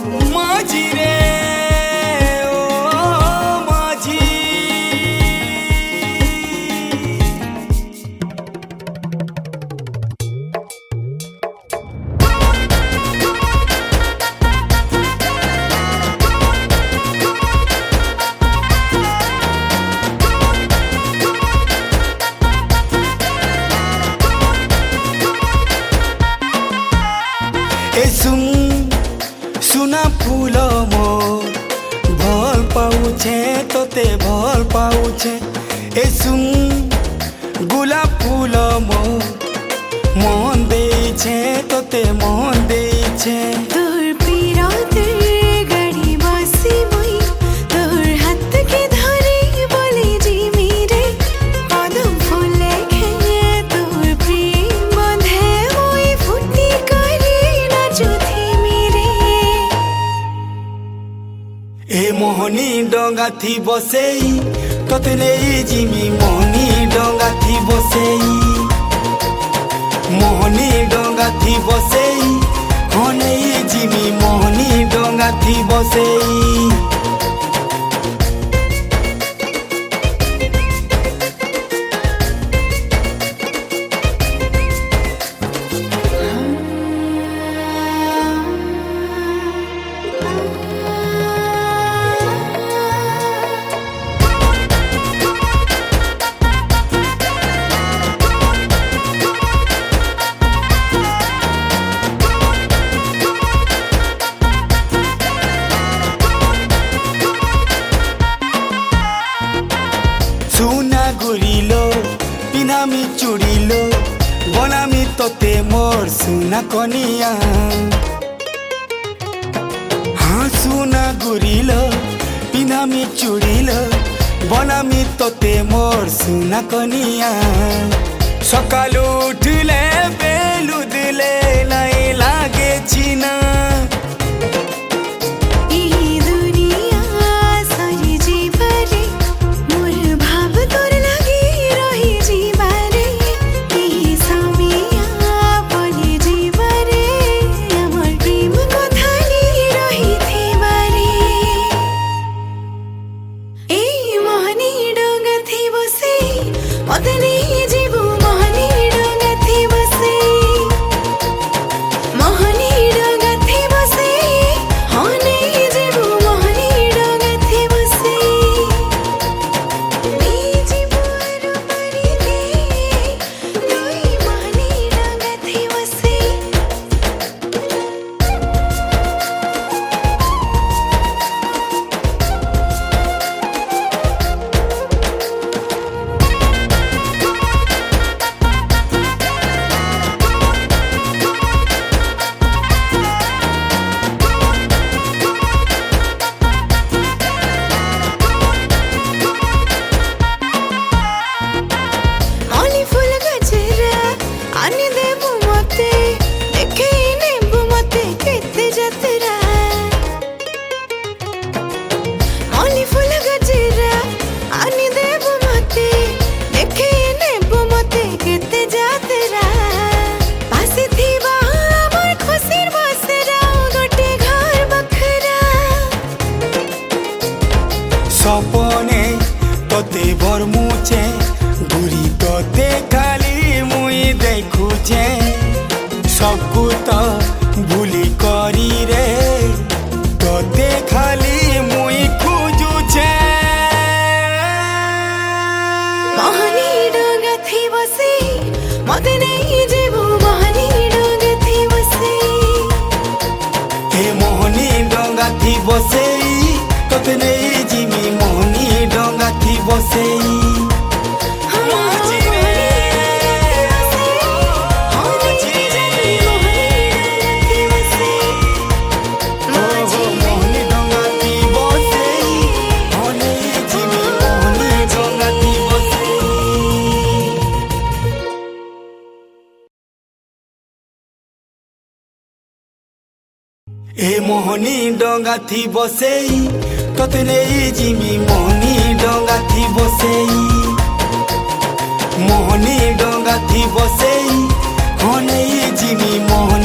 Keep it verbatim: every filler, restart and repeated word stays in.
माझी रे ओ माझी सुन सुना फूल मो भल पाउछे तोते भल पाउछे ए सुन गुलाब फूल मो मन देछे तोते मन देछे तोर पीराते गड़ी बसी मुई तोर हाथ के धरे बोले जी मेरे पदम फूले खेले तोर प्रेम बंधे मुई फुटी करे ए मोहनी डंगा थी बसेई तोते नहीं जिमी मोहनी डंगा थी बसेई मोहनी डंगा थी बसेई हाँ नहीं जिमी मोहनी डंगा थी बसेई सुना गुरिलो पिनामी चुड़िलो बनामी तोते मोर सुना कनिया हाँ सुना गुरिलो पिनामी चुड़िलो बनामी तोते मोर सुना कनिया सकालू उठले बेलू दिले लाई लागे चिना सपने तोते भर मुचे घुरी तोते खाली मुई देखुचे सबकु तो भूली करी रे तोते खाली मुई खोजुचे मोहनी डंगा थी बसे मते नहीं जेबू मोहनी डंगा थी बसे हे मोहनी डंगा थी बसेई तोते नहीं जिमी मोहनी डंगा थी बसेई ए मोहनी डंगा थी बसेई तोते नहीं जिमी मोहनी डंगा थी बसेई मोहनी डंगा थी बसेई हाँ नहीं जिमी मोहनी